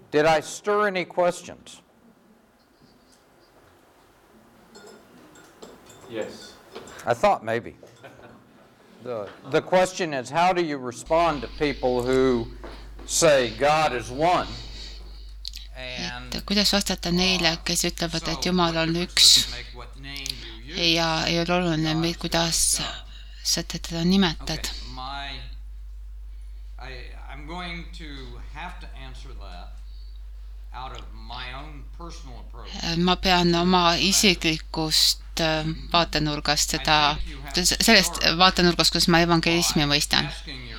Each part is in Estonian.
Did I stir any questions? Yes. I thought maybe. The question is, how do you respond to people who say God is one? Et kuidas vastata neile, kes ütlevad, et Jumal on üks ja ei ole oluline, kuidas sa teda nimetad? I'm going to have to answer that out of my own personal approach. Ma pean oma isiklikust vaatenurgast sellest vaatenurgast, kus ma evangelismi mõistan.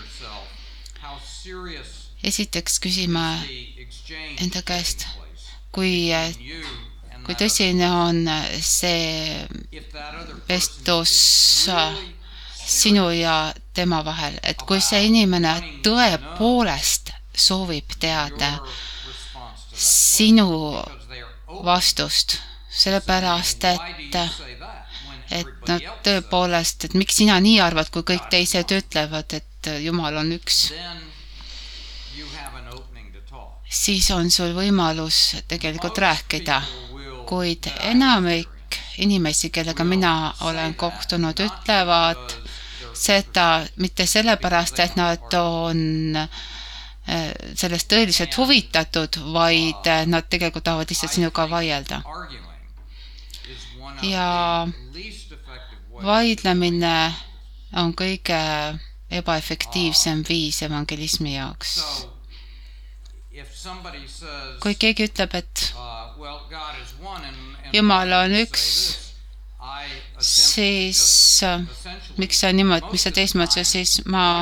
Esiteks küsima enda käest, kui tõsine on see vestlus sinu ja tema vahel, et kui see inimene tõepoolest soovib teada sinu vastust, sellepärast, et nad tõepoolest, et miks sina nii arvad, kui kõik teised ütlevad, et Jumal on üks, siis on sul võimalus tegelikult rääkida, kuid enamik inimesi, kellega mina olen kohtunud, ütlevad seda mitte sellepärast, et nad on sellest tõeliselt huvitatud, vaid nad tegelikult tahavad lihtsalt sinuga vaielda. Ja vaidlemine on kõige ebaefektiivsem viis evangelismi jaoks. Kui keegi ütleb, et Jumal on üks, siis miks sa niimoodi, mis sa teismad, siis ma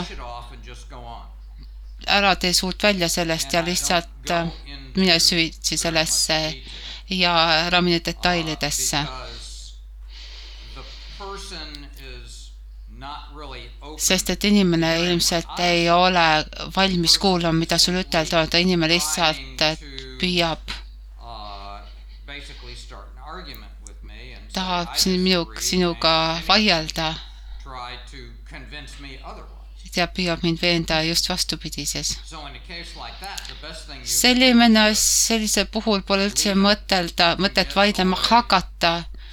ära tee suurt välja sellest ja lihtsalt mine süvitsi sellesse ja ära mine detailidesse. Sest et inimene ilmselt ei ole valmis kuulama, mida sul ütelda on, ta inimene lihtsalt püüab, tahab sinuga vaielda ja püüab mind veenda just vastupidises. Sellise puhul pole üldse mõtet vaidlema hakata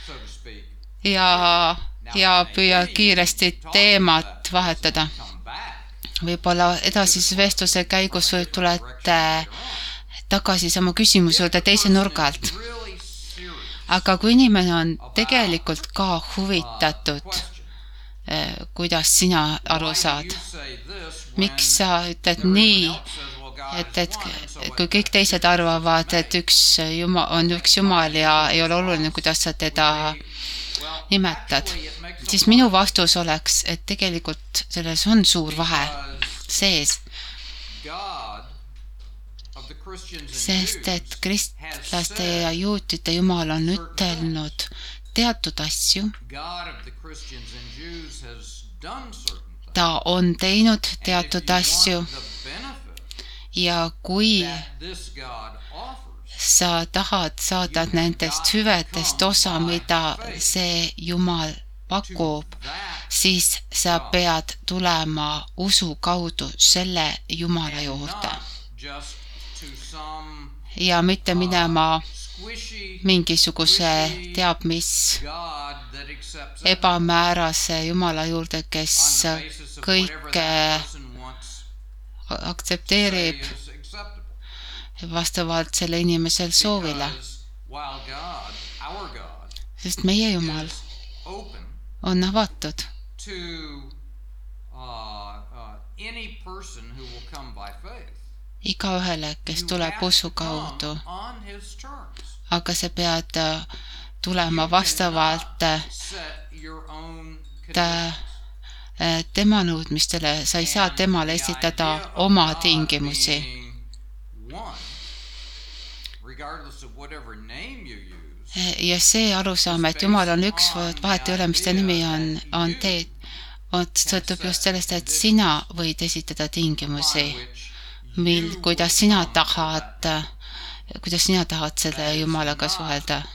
ja püüa kiiresti teemat vahetada. Võib-olla edasise vestluse käigus tulete tagasi sama küsimuse juurde teise nurga alt. Aga kui inimene on tegelikult ka huvitatud, kuidas sina aru saad, miks sa ütled nii, et kui kõik teised arvavad, et on üks Jumal ja ei ole oluline, kuidas sa teda nimetad, siis minu vastus oleks, et tegelikult selles on suur vahe sees. Sest et kristlaste ja juutide Jumal on ütelnud teatud asju. Ta on teinud teatud asju ja kui sa tahad saada nendest hüvedest osa, mida see Jumal pakub, siis sa pead tulema usu kaudu selle Jumala juurde ja mitte minema mingisuguse teab mis ebamäärase Jumala juurde, kes kõike aktsepteerib vastavalt selle inimesel soovile. Sest meie Jumal on avatud igaühele, kes tuleb usu kaudu, aga sa pead tulema vastavalt tema nõudmistele, sa ei saa temale esitada oma tingimusi. Ja see arusaam, et Jumal on üks, vahet ei ole, mis ta nimi on teed, sõltub just sellest, et sina võid esitada tingimusi, kuidas sina tahad selle Jumalaga suhelda.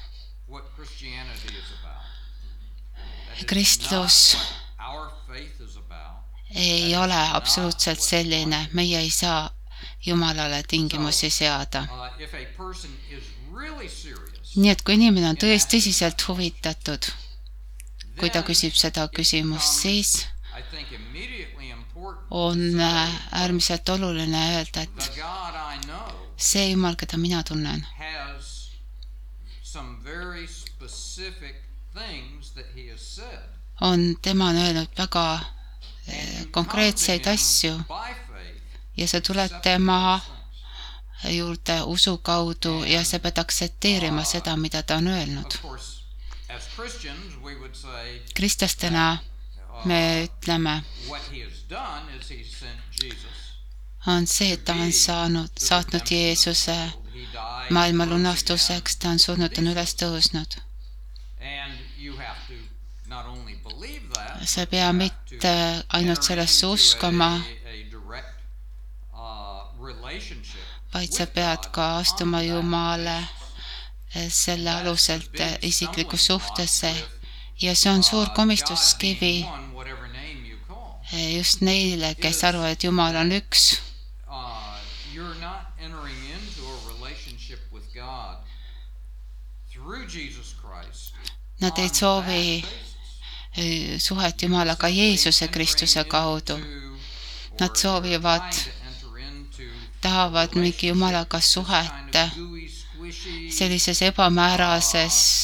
Kristlus ei ole absoluutselt selline, meie ei saa Jumalale tingimusi seada. If a person is really serious, Nii et kui inimene on tõsiselt huvitatud, kui ta küsib seda küsimust, siis I think immediately important on äärmiselt oluline öelda, et the God I know see Jumal, keda mina tunnen, has some very specific things that he has said. tema on öelnud väga konkreetseid asju By faith, ja sa tuled tema juurde usu kaudu ja sa pead aktsepteerima seda, mida ta on öelnud. of course, as Christians, we would say Kristlastena me ütleme, what he has done is he sent Jesus. on see, et ta on saatnud Jeesuse He died maailma and rose lunastuseks, ta on surnud, ta on üles tõusnud. again. And you have to not only believe that, Sa ei pea mitte ainult sellesse uskuma, a direct relationship vaid sa pead ka astuma Jumala selle aluselt isiklikku suhtesse ja see on suur komistuskivi whatever name you call. just neile, kes arvavad, et Jumal on üks. You're not entering into a relationship with God through Jesus Christ. Nad ei soovi suhet Jumalaga Jeesuse Kristuse kaudu. Nad soovivad, tahavad mingi Jumalaga suhet sellises ebamäärases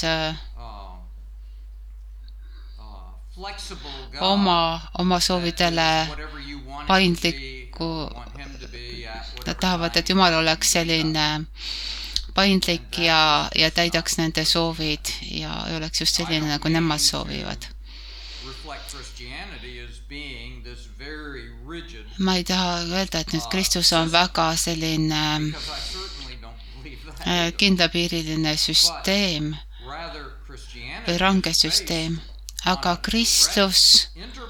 oma soovidele paindlikku. Nad tahavad, et Jumal oleks selline paindlik ja täidaks nende soovid ja oleks just selline, nagu nemad soovivad. Ma ei taha öelda, et nüüd Kristus on väga selline kindlapiiriline süsteem või range süsteem, aga Kristus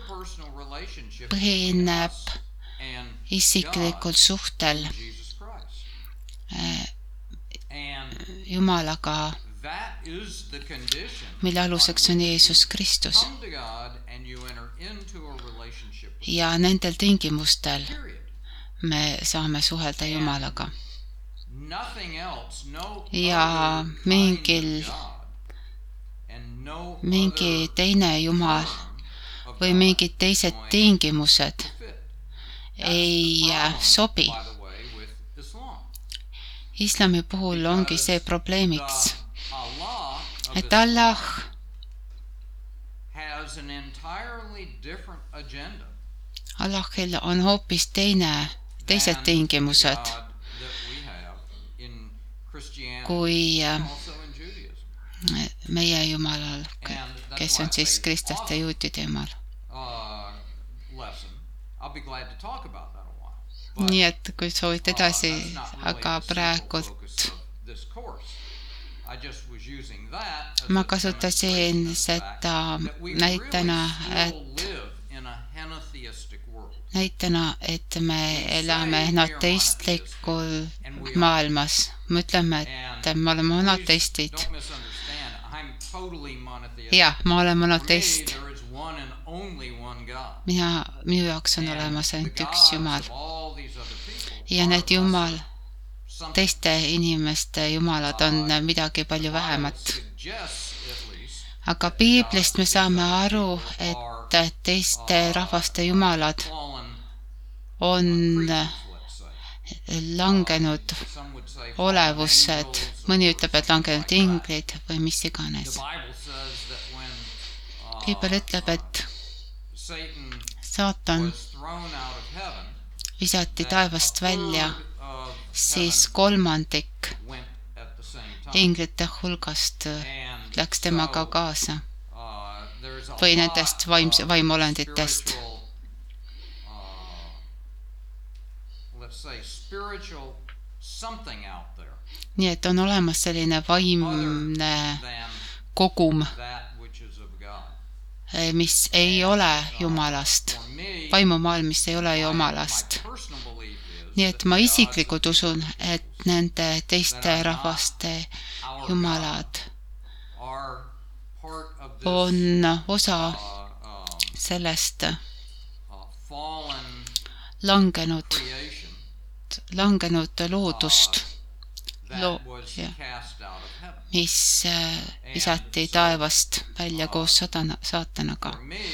põhineb isiklikul suhtel Jumalaga, mille aluseks on Jeesus Kristus. Ja nendel tingimustel me saame suhelda Jumalaga. Ja mingi teine Jumal või mingid teised tingimused ei sobi. Islami puhul ongi see probleemiks, et Allah Allahil on hoopis teised tingimused kui meie Jumalal, kes on siis kristlaste juutide Jumal. Nii et kui soovid edasi, aga praegult ma kasutasin seda näitena, et me elame monoteistlikul maailmas. Me ütleme, et me oleme monoteistid. Jah, ma olen monoteist. Minu jaoks on olemas ainult üks Jumal. Ja need Jumal, teiste inimeste Jumalad on midagi palju vähemat. Aga Piiblist me saame aru, et teiste rahvaste Jumalad on langenud olevused, mõni ütleb, et langenud inglid või mis iganes. Piibel ütleb, et Saatan visati taevast välja, siis 3/3 inglite hulgast läks temaga kaasa või nendest vaimolenditest. Nii et on olemas selline vaimne kogum, mis ei ole Jumalast, vaimumaailm, mis ei ole Jumalast. Nii et ma isiklikult usun, et nende teiste rahvaste Jumalad on osa sellest langenud langenud loodust, that was cast out of heaven. mis visati taevast välja koos saatanaga. For me,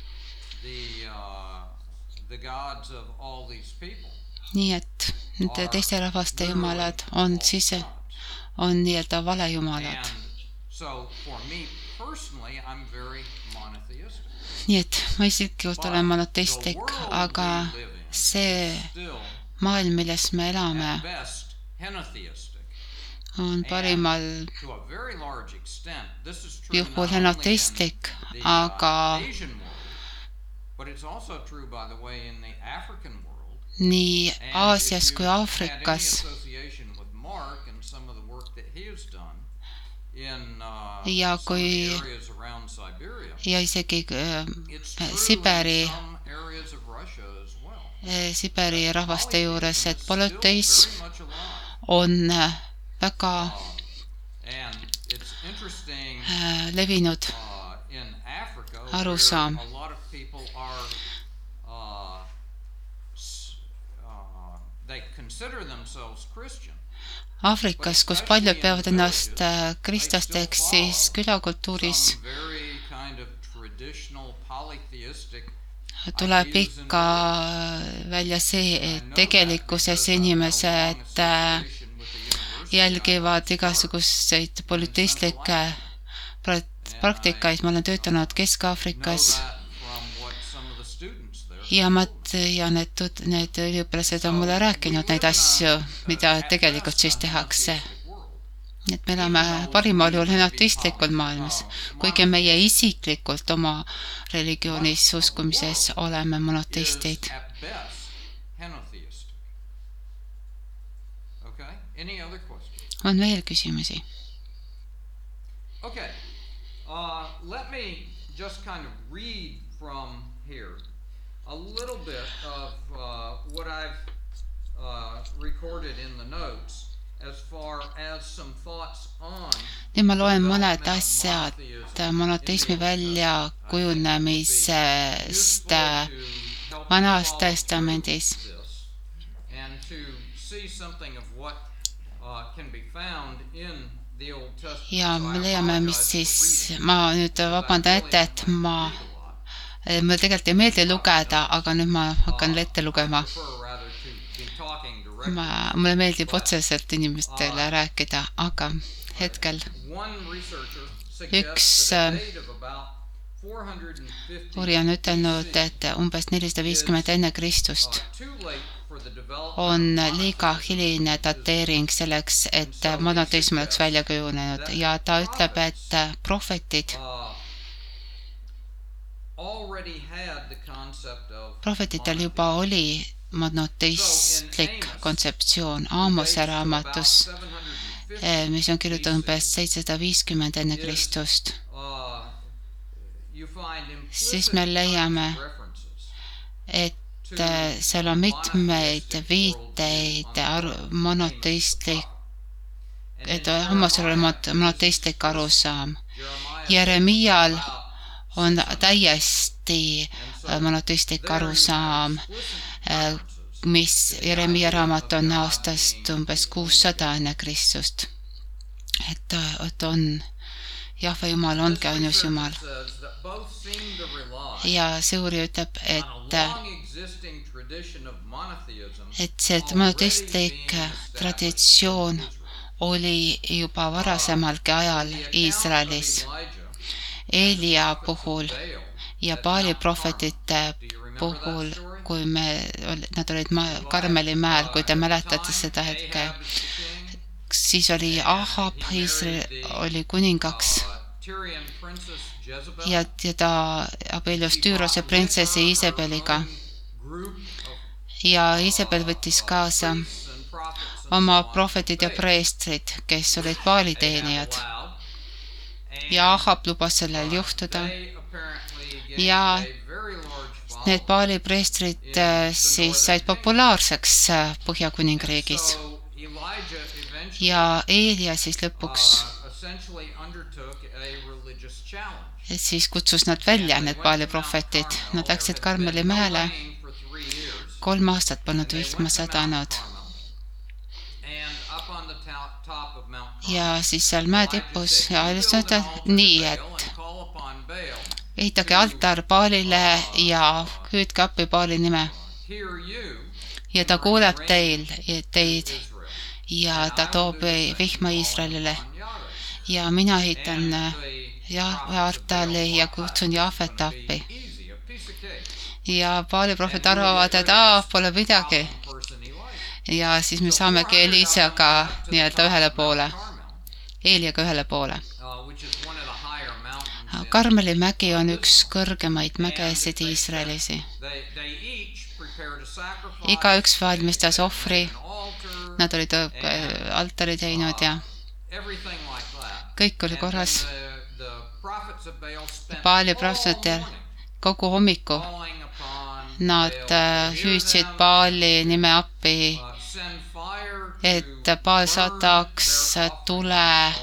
the gods of all these people Nii et nende teiste rahvaste jumalad on nii-öelda valejumalad. and so for me personally I'm very monotheistic. Nii et ma isiklikult olen monoteistlik, aga see maailm, milles me elame, At best henotheistic. on parimal To a very large extent this is true juhul not only in henoteistlik, the aga Asian world, but it's also true by the way in the African world. nii And Aasias if kui you had any Aafrikas association with Mark and some of the work that he has done in ja some of kui the areas around Siberia, ja isegi it's true Siberi in some areas of Russia as well. Siberi rahvaste juures, et Polytheism is polüteism still very much alive. on väga And it's interesting levinud in Africa arusaam. where a lot of people are they consider themselves Christian. Aafrikas, kus paljud peavad ennast kristlasteks, siis külakultuuris Some very kind of traditional polytheistic tuleb ikka välja see, et tegelikkuses inimesed jälgivad igasuguseid polüteistlikke praktikaid. Ma olen töötanud Kesk-Aafrikas ja ma tean, et need üliõpilased on mulle rääkinud neid asju, mida tegelikult siis tehakse. Et me elame parimal juhul henoteistlikul maailmas, kuigi meie isiklikult oma religioonis uskumises oleme monoteistid. On veel küsimusi? Okay. Let me just kind of read from here a little bit of what I've recorded in the notes as far as some thoughts on. Nüüd ma loen mõned asjad monoteismi väljakujunemisest Vanas Testamendis. And to see something of what can be found in the Old Testament. Ja me leiame, mis siis, ma nüüd vabandan ette, et mul tegelikult ei meeldi lugeda, aga nüüd ma hakkan ette lugema. Mulle meeldib otseselt inimestele rääkida, aga hetkel üks uurija on ütelnud, et umbes 450 enne Kristust on liiga hiline dateering selleks, et monoteism oleks välja kujunenud ja ta ütleb, et prohvetitel juba oli monoteistlik kontseptsioon. Aamose raamatus, mis on kirjutatud umbes 750 enne Kristust, siis me leiame, et seal on mitmeid viiteid et Aamosel oli monoteistlik arusaam. Jeremial on täiesti monoteistlik arusaam, mis Jeremia raamat on aastast umbes 600 enne Kristust. Et on Jahve Jumal ongi ainus Jumal. Ja see uurija ütleb, et see monoteistlik traditsioon oli juba varasemalgi ajal Iisraelis. Eelia puhul ja Baali prohvetite puhul, kui nad olid Karmeli mäel, kui te mäletate seda hetke, siis oli Ahab, Iisrael oli kuningaks ja teda abiellus Tüürose printsessi Iisabeliga ja Iisabel võttis kaasa oma prohvetid ja preestrid, kes olid Baali teenijad ja Ahab lubas sellel juhtuda ja need Baali preestrid siis said populaarseks Põhjakuningriigis ja Eelia siis lõpuks siis kutsus nad välja, need Baali prohvetid. Nad läksid Karmeli mäele, 3 aastat polnud vihma sadanud up on the top of Mount Carmel. ja siis seal mäe tipus ja ütlesime nii, et ehitage altar Baalile ja hüüdke appi Baali nime. Ja ta kuuleb teid ja ta toob vihma Iisraelile. Ja mina ehitan altarli ja kutsun Jahvet appi. Ja Baali prohvet arvavad, et pole midagi. Ja siis me saamegi Eliisaga nii-öelda ühele poole. Eeliaga ühele poole. Karmeli mägi on üks kõrgemaid mägesid Iisraelis. Igaüks valmistas ohvri. Nad olid altari teinud ja kõik oli korras. Baali prohvetel kogu hommiku nad hüüdsid Baali nime appi, et Baal saadaks tule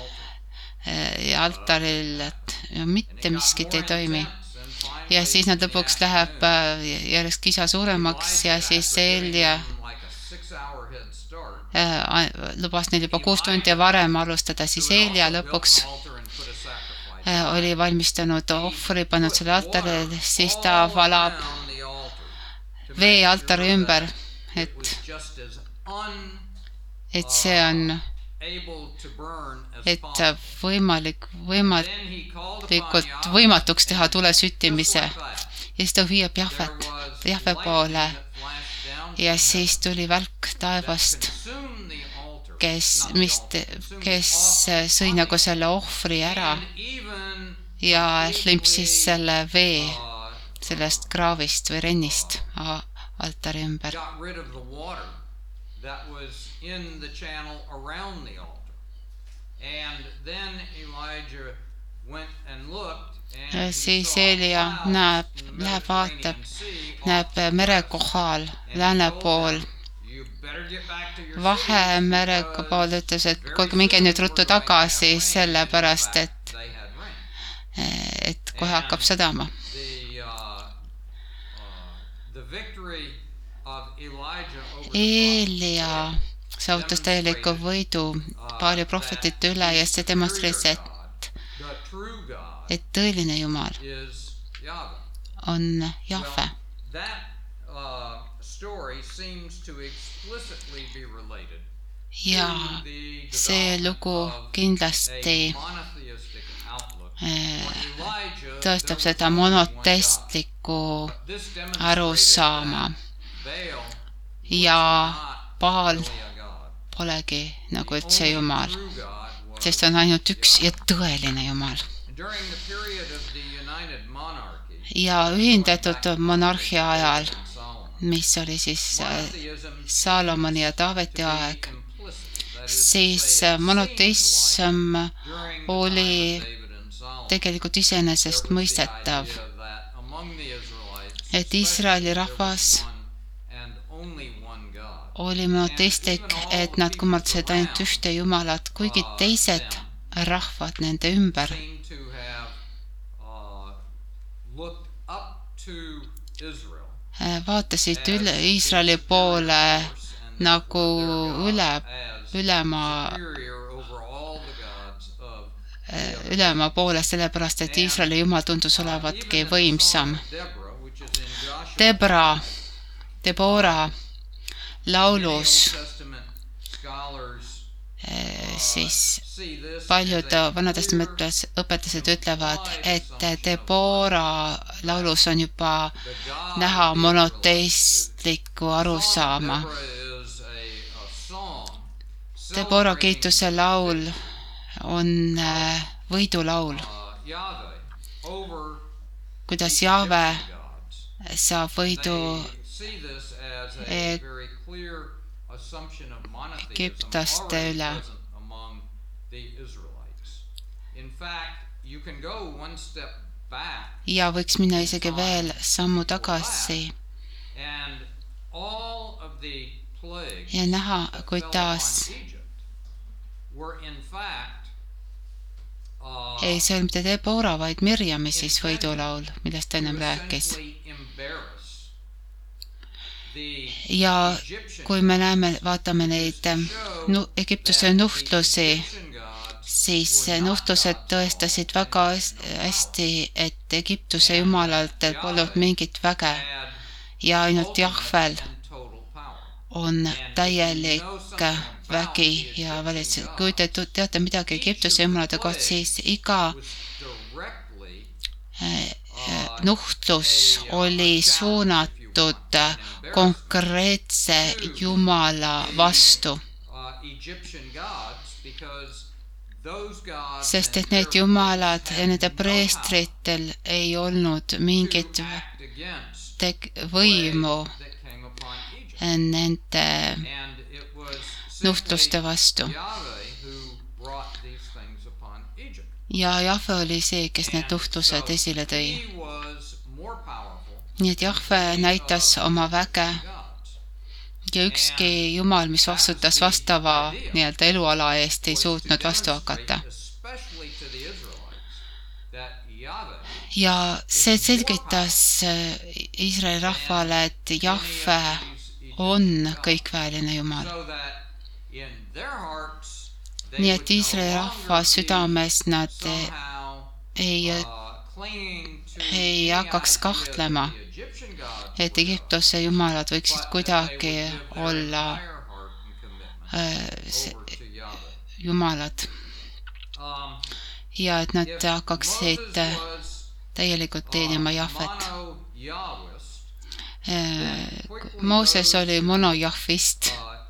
altaril, et mitte miskit ei toimi. Ja siis nad lõpuks läheb järjest kisa suuremaks ja siis Eelia lubas neil juba 6 tundi varem alustada, siis Eelia lõpuks oli valmistanud ohvri, pannud selle altaril, siis ta valab vee altari ümber, et see on võimalikult võimatuks teha tule süttimise. Ja siis ta hüüab Jahve poole ja siis tuli välk taevast, kes sõi nagu selle ohvri ära ja limpsis selle vee sellest kraavist või rennist altari ümber. Siis Eelia läheb vaatab, näeb mere kohal, lääne pool, Vahemere pool ütles, et kuulge, minge nüüd ruttu tagasi, sellepärast, et kohe hakkab sadama. Eelia saavutas täieliku võidu Baali prohvetite üle ja see demonstreeris, et tõeline Jumal on Jahve. Ja see lugu kindlasti tõestab seda monoteistlikku arusaama. Ja Baal polegi nagu üldse Jumal, sest on ainult üks ja tõeline Jumal. Ja ühindatud monarhia ajal, mis oli siis Salomoni ja Taaveti aeg, siis monoteism oli tegelikult iseenesest mõistetav, et Iisraeli rahvas oli monoteistlik, et nad kummaldasid ainult ühte Jumalat, kuigi teised rahvad nende ümber vaatasid Iisraeli poole nagu ülema poole, sellepärast, et Iisraeli Jumal tundus olevatki võimsam. Debora laulus siis paljud Vanatestamenti õpetajad ütlevad, et Debora laulus on juba näha monoteistlikku arusaama. Debora kiituse laul on võidulaul, kuidas Jahve saab võidu Egiptaste üle. Ja võiks minna isegi veel sammu tagasi ja näha, kuidas ei, see oli mitte Debora, vaid Mirjami siis võidulaul, millest ennem rääkis. ja kui me vaatame neid Egiptuse nuhtlusi, siis nuhtlused tõestasid väga hästi, et Egiptuse jumalatel polnud mingit väge ja ainult Jahvel on täielik vägi ja valitsus. Kui te teate midagi Egiptuse jumalade kohta, siis iga nuhtlus oli suunatud konkreetse jumala vastu. Sest et need jumalad ja nende preestritel ei olnud mingit võimu nende nuhtluste vastu. Ja Jahve oli see, kes need nuhtlused esile tõi. Nii et Jahve näitas oma väge ja ükski jumal, mis vastutas vastava nii-öelda eluala eest, ei suutnud vastu hakata. Ja see selgitas Iisraeli rahvale, et Jahve on kõikväeline jumal. Nii et Iisraeli rahva südames nad ei hakkaks kahtlema, et Egiptuse jumalad võiksid kuidagi olla jumalad ja et nad hakkaksid täielikult teenima Jahvet. Mooses oli monojahvist.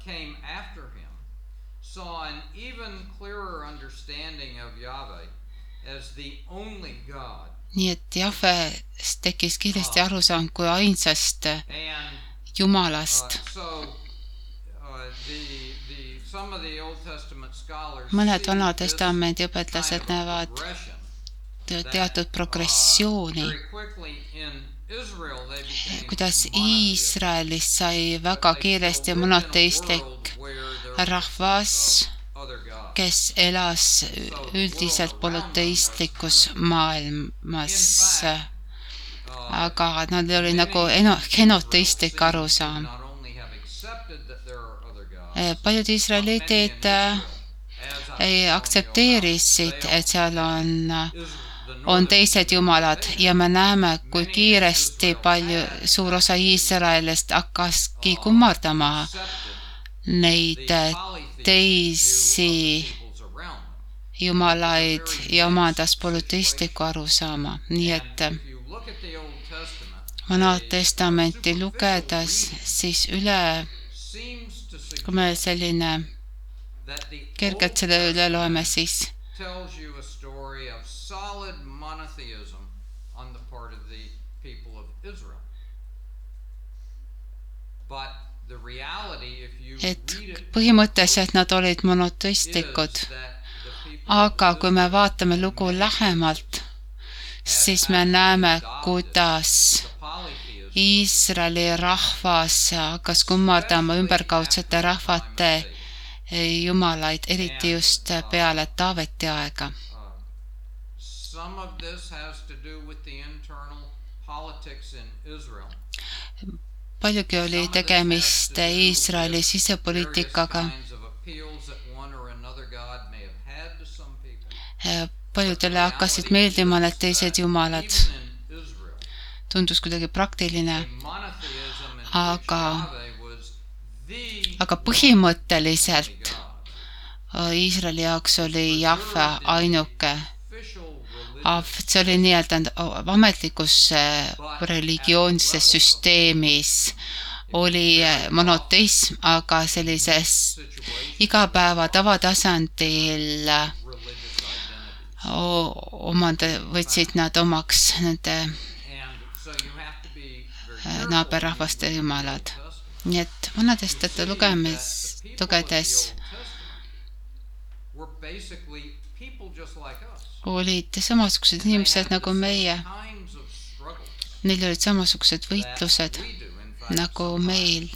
Nii et Jahvest tekkis kiiresti arusaam kui ainsast jumalast. Mõned Vana Testamendi õpetlased näevad teatud progressiooni, kuidas Iisraelist sai väga kiiresti monoteistlik rahvas, kes elas üldiselt polüteistlikus maailmas, aga nad oli nagu genoteistlik arusaam. Paljud Iisraelitid aktsepteerisid, et seal on teised jumalad ja me näeme, kui kiiresti suur osa Iisraelist hakkaski kummardama neid teisi jumalaid ja omandas polüteistlikku arusaama. Nii et Vana Testamenti lugedes, siis kui me selline kergelt selle üle loeme, siis et põhimõtteliselt nad olid monoteistlikud, aga kui me vaatame lugu lähemalt, siis me näeme, kuidas Iisraeli rahvas hakkas kummardama ümberkaudsete rahvate jumalaid, eriti just peale Taaveti aega. Paljugi oli tegemist Iisraeli sisepoliitikaga. Paljudele hakkasid meeldima need teised jumalad. Tundus kuidagi praktiline, aga põhimõtteliselt Iisraeli jaoks oli Jahve ainuke. See oli nii-öelda ametlikus religioonses süsteemis oli monoteism, aga sellises igapäeva tavatasandil võtsid nad omaks nende naaberrahvaste jumalad. Nii et Vanatestamendi lugedes olid samasugused inimesed nagu meie. Neil olid samasugused võitlused nagu meil.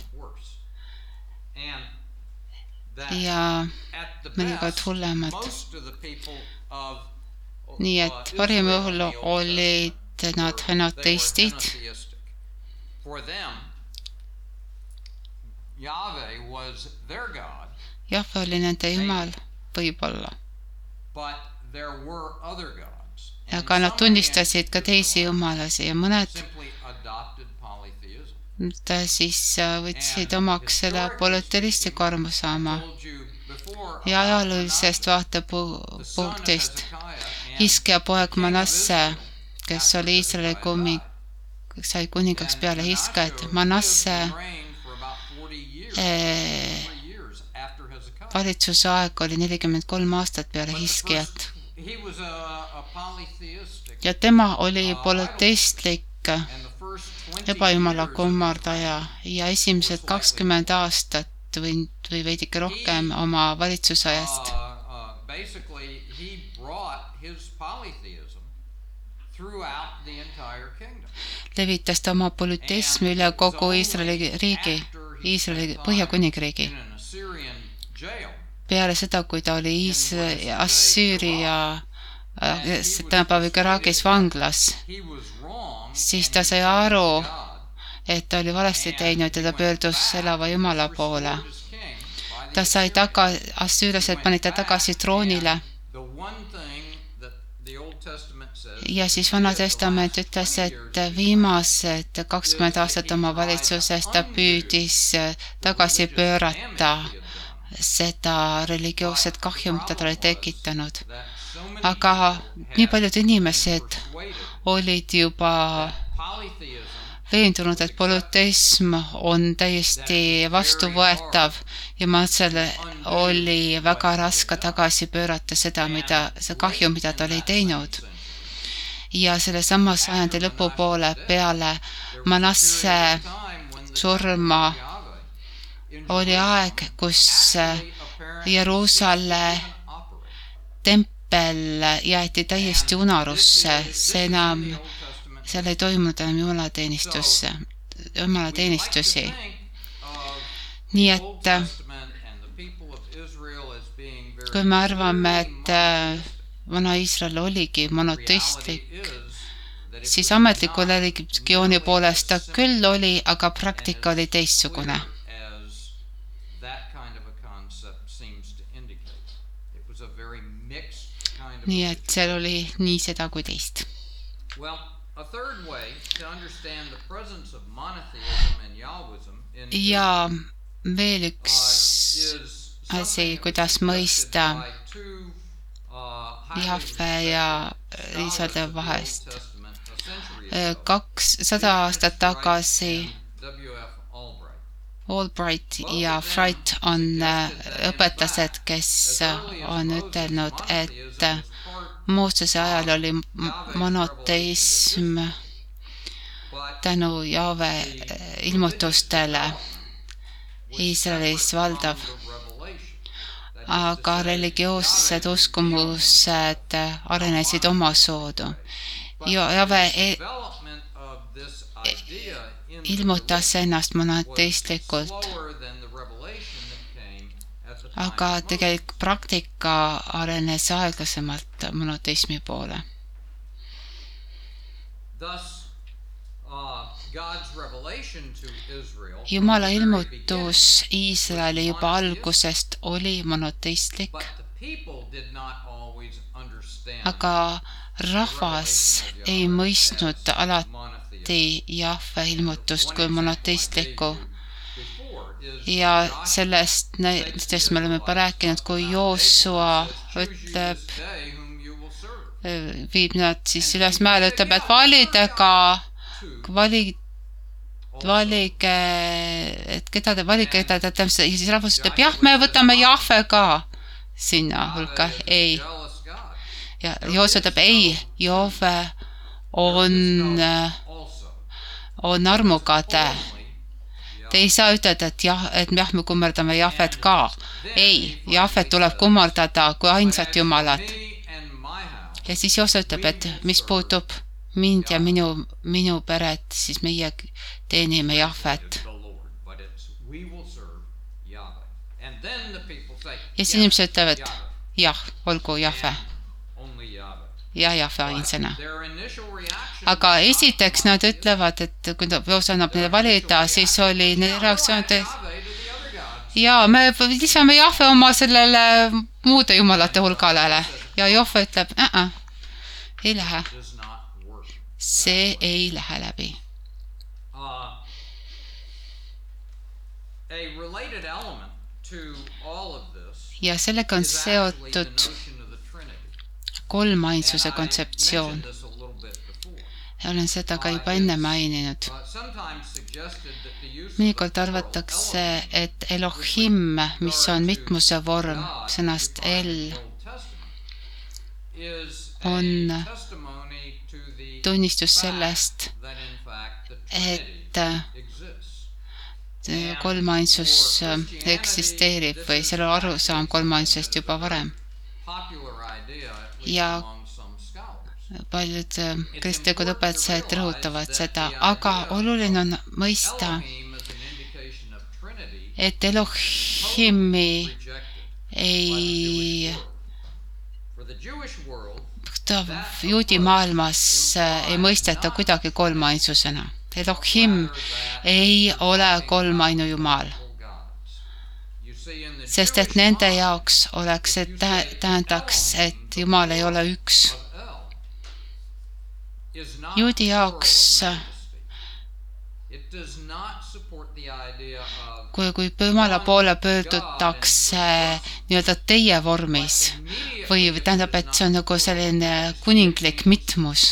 Ja mõnikord hullemad. Nii et parim juhul olid nad henoteistid. Yahweh was their God, Jahve oli nende jumal, võib-olla. but there were other gods. Aga nad tunnistasid ka teisi jumalasi ja mõned Simply adopted polytheism. siis võtsid omaks selle polüteistliku armusaama. Told you before Ja about ajaloolisest the son vaatepunktist of Hezekiah and Hiskja poeg king of Manasse, Israel kes after oli Iisraeli Hezekiah died. sai kuningaks peale And Hiskat. Manasseh Manasse lived and reigned for about 40 years after Hezekiah. valitsuse aeg oli 43 aastat peale Hiskiat He was a polytheistic, ja tema oli polüteistlik and the first 20 ebajumala years kummardaja ja esimesed 20 aastat või veidike rohkem oma valitsusajast basically he brought his polytheism throughout the entire kingdom. levitas ta oma polüteismi üle kogu Iisraeli riigi, Iisraeli Põhjakuningriigi. In an Assyrian jail, Peale seda, kui ta oli Assüüria tänapäeval Iraagis vanglas, he was wrong, siis ta sai aru, et ta oli valesti teinud ja ta pöördus elava Jumala poole. his king by Ta sai assüürlased panid ta tagasi troonile the one thing that the Old Testament says ja siis Vana Testament ütles, et viimased 20 aastat oma valitsusest ta püüdis tagasi pöörata seda religioosset kahju, mida ta oli tekitanud. that so many Aga nii paljud inimesed olid juba polytheism veendunud, et polüteism on täiesti vastuvõetav ja selle oli väga raske tagasi pöörata see kahju, mida ta oli teinud. Ja selle sama sajandi lõpupoole peale Manasse surma oli aeg, kus Jeruusale tempel jäeti täiesti unarusse, seal ei toimunud enam jumalateenistusi. Nii et kui me arvame, et Vana-Iisrael oligi monoteistlik, siis ametliku religiooni poolest ta küll oli, aga praktika oli teistsugune. Nii et seal oli nii seda kui teist. Ja veel üks asi, kuidas mõista Jahve ja Iisraeli vahest. 200 aastat tagasi Albright ja Fright on õpetajad, kes on ütelnud, et Moosese ajal oli monoteism tänu Jahve ilmutustele Iisraelis valdav, aga religioossed uskumused arenesid omasoodu. Jahve ilmutas ennast monoteistlikult, aga tegelikult praktika arenes aeglasemalt monoteismi poole. Jumala ilmutus Iisraeli juba algusest oli monoteistlik, aga rahvas ei mõistnud alati Jahve ilmutust kui monoteistlikku. Ja sellest me oleme juba rääkinud, kui Joosua ütleb, viib nad siis üles mäele, ütleb, et valige, et keda te valige, ja siis rahvas ütleb, jah, me võtame Jahve ka sinna hulka, ei. Ja Joosua ütleb, ei, Jahve on armukade. Te ei saa ütelda, et jah, me kummardame Jahvet ka. Ei, Jahvet tuleb kummardada kui ainsat Jumalat. Ja siis Joosua ütleb, et mis puutub mind ja minu peret, siis meie teenime Jahvet. Ja siis inimesed ütlevad, jah, olgu Jahve. Ja Jahve ainsana. Aga esiteks nad ütlevad, et kui Joosua annab neile valida, siis oli neil reaktsioon, ja me lisame Jahve oma sellele muude jumalate hulgalele ja Jahve ütleb, ei lähe. does not work. See ei lähe läbi. A related element to all of this Ja sellega on is actually the seotud notion of the Trinity. kolmainsuse And I kontseptsioon. mentioned this a little bit before. Olen seda ka juba enne maininud. Sometimes suggested that the use of Mõnikord the plural arvatakse, Elohim, et Elohim, mis on mitmuse vorm, sõnast El, on tunnistus sellest, et kolmainsus eksisteerib või selle arusaam kolmainsusest juba varem. Ja paljud kristlikud õpetajad rõhutavad seda, aga oluline on mõista, et Elohimi ei juudi maailmas ei mõisteta kuidagi kolmainsusena. Elohim ei ole kolmainu jumal, sest et nende jaoks oleks, et tähendaks, et jumal ei ole üks. Juudi jaoks, kui jumala poole pöördutakse nii-öelda teie vormis või tähendab, et see on nagu selline kuninglik mitmus.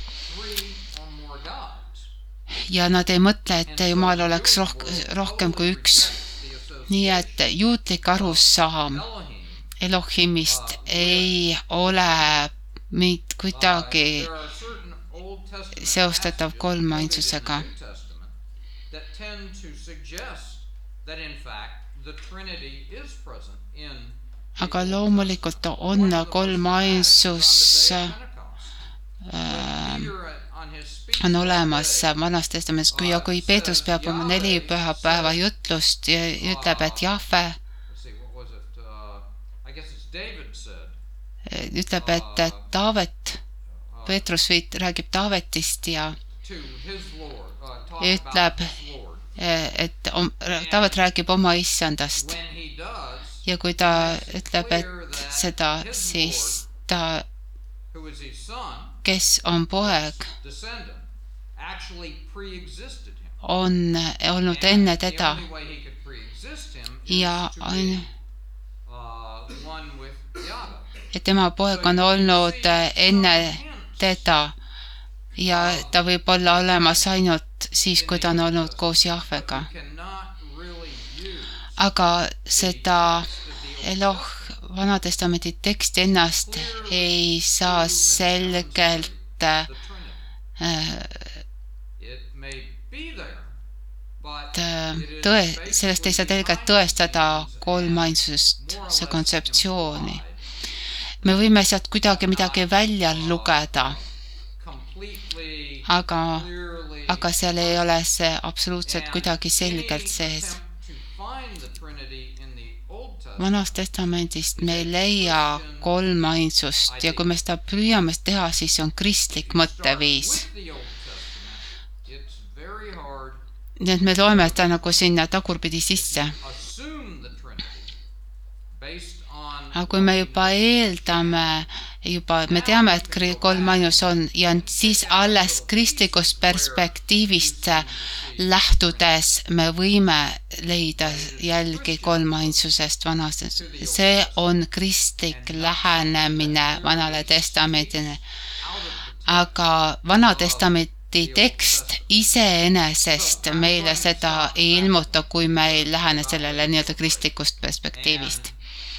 Ja nad ei mõtle, et Jumal oleks rohkem kui üks. Nii et juutlik arusaam Elohimist ei ole kuidagi seostatav kolmainsusega. Aga loomulikult on kolmainsus on olemas Vanas Testamendis, kui Peetrus peab oma 4 pühapäeva jutlust ja ütleb, et Jahve ütleb, et Taavet, Peetrus räägib Taavetist ja ütleb, et Taavet räägib oma issandast. Ja kui ta ütleb, et seda, siis ta, kes on poeg, on olnud enne teda ja et tema poeg on olnud enne teda ja ta võib olla olemas ainult siis, kui ta on olnud koos Jahvega. Aga seda Eloh Vanatestamendi teksti ennast ei saa selgelt sellest ei saa tegelikult tõestada kolmainsust, see kontseptsiooni. Me võime sealt kuidagi midagi välja lugeda, aga seal ei ole see absoluutselt kuidagi selgelt sees. Vanast testamendist me ei leia kolmainsust ja kui me seda püüame teha, siis on kristlik mõtteviis. Nii et me loeme ta nagu sinna tagurpidi sisse. Aga kui me juba eeldame, me teame, et kolmainus on ja siis alles kristlikust perspektiivist lähtudes me võime leida jälgi kolmainsusest vanast. See on kristlik lähenemine Vanale Testamendile. Aga Vana Testamenti tekst iseenesest meile seda ei ilmuta, kui me ei lähene sellele nii-öelda kristlikust perspektiivist.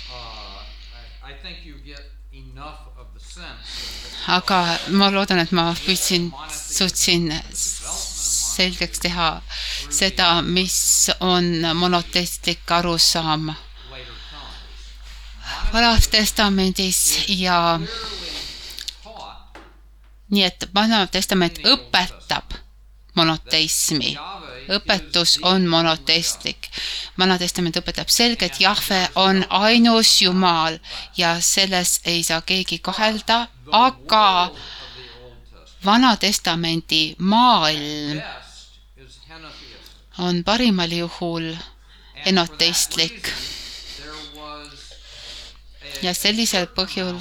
Aga ma loodan, et ma suutsin selgeks teha seda, mis on monoteistlik arusaam Vanas Testamendis ja nii et Vana Testament õpetab monoteismi. Õpetus on monoteistlik. Vana Testament õpetab selgelt, Jahve on ainus Jumal ja selles ei saa keegi kahelda, aga Vana Testamendi maailm on parimal juhul enoteistlik. Ja sellisel põhjul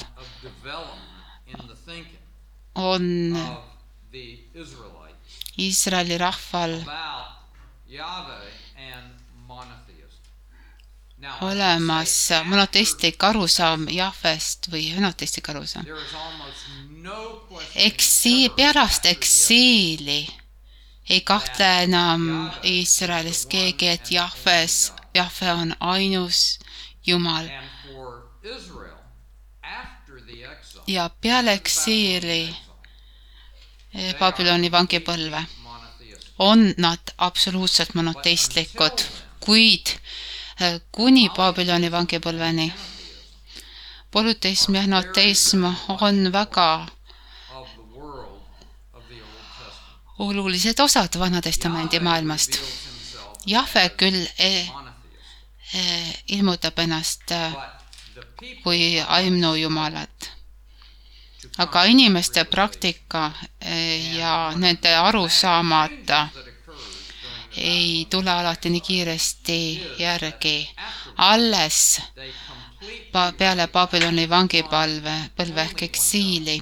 on Iisraeli rahval olemas monoteistlik arusaam Jahvest või enoteistlik arusaam. Pärast eksiili ei kahtle enam Iisraelis keegi, et Jahve on ainus Jumal. Ja peale eksiili Babyloni vangipõlve on nad absoluutselt monoteistlikud, kuid kuni Babyloni vangipõlveni polüteism ja enoteism on väga olulised osad Vanatestamendi maailmast. Jahve küll ilmutab ennast kui aimnu Jumalat, aga inimeste praktika ja nende arusaamad ei tule alati nii kiiresti järgi. Alles peale Babyloni vangipõlve ehk eksiili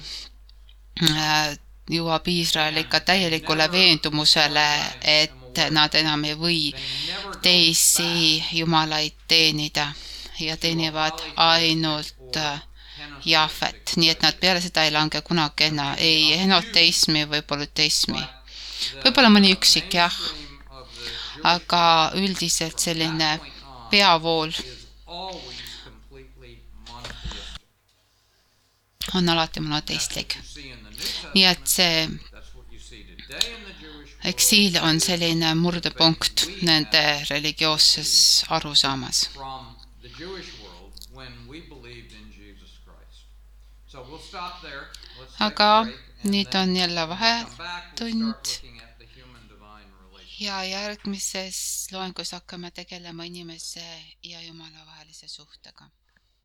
jõuab Iisrael ikka täielikule veendumusele, et nad enam ei või teisi jumalaid teenida ja teenivad ainult Jahvet. Nii et nad peale seda ei lange kunagi ei enoteismi või polüteismi. Võib-olla mõni üksik, jah, aga üldiselt selline peavool on alati monoteistlik. Nii et see eksiil on selline murdepunkt nende religioosses arusaamas. Aga nüüd on jälle vahetund ja järgmises loengus hakkame tegelema inimese ja Jumala vahelise suhtega.